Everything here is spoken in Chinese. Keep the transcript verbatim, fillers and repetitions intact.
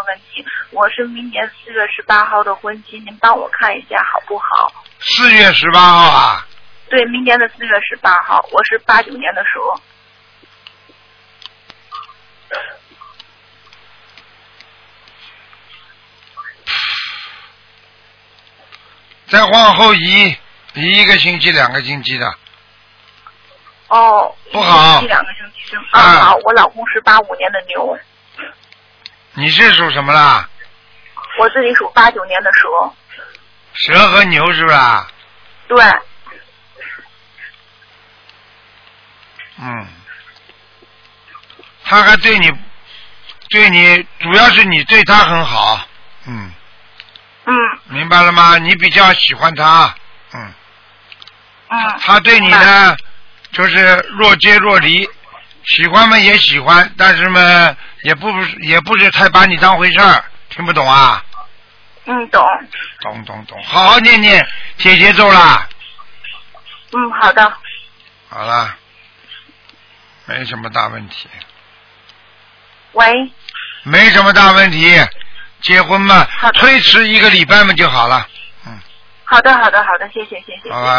个问题，我是明年四月十八号的婚期，您帮我看一下好不好？ 四月十八号啊？ 对，明年的四月十八号，我是八九年的蛇。 再往后移移一个星期、两个星期的。 哦， 不好。 一两个星期是啊，好，我老公是八五年的牛。 你是属什么啦？ 我自己属八九年的蛇。 蛇和牛是不是啊？ 对。 嗯。他还对你，对你主要是你对他很好，嗯。 嗯。 明白了吗？你比较喜欢他，嗯。 嗯。 他对你呢，就是若即若离，喜欢嘛也喜欢，但是嘛也不也不是太把你当回事儿，听不懂啊？ 嗯，懂。 懂懂懂，好好念念解结咒啦。 嗯，好的。 好了，没什么大问题。 喂。 没什么大问题，结婚嘛，推迟一个礼拜嘛就好了。嗯。 好的，好的，好的，谢谢，谢谢。 好吧。